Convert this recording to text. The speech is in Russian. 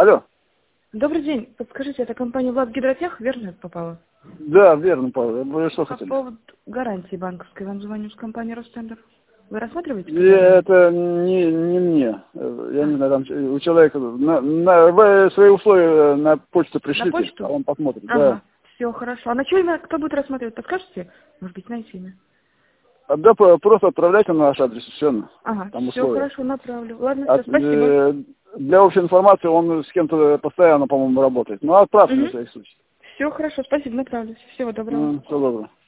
Алло. Добрый день. Подскажите, это компания Владгидротех, верно я попала? Да, верно, Павел. Вы что По хотели? поводу гарантии банковской вам звоню с компании Ростендер. Вы рассматриваете? Это не мне. Я не знаю, там у человека... Вы свои условия на почту На пришлите, почту? а он посмотрит. Ага. Да. Все хорошо. А на что именно, кто будет рассматривать? Подскажете? Может быть, знаете имя? Да, просто отправляйте на наш адрес, все. Ага. Там Все условия. хорошо, направлю. Ладно, все, спасибо. Для общей информации он с кем-то постоянно, по-моему, работает. Ну, отправьте на всякий случай. Все хорошо, спасибо, направлю. Всего доброго. Всего доброго.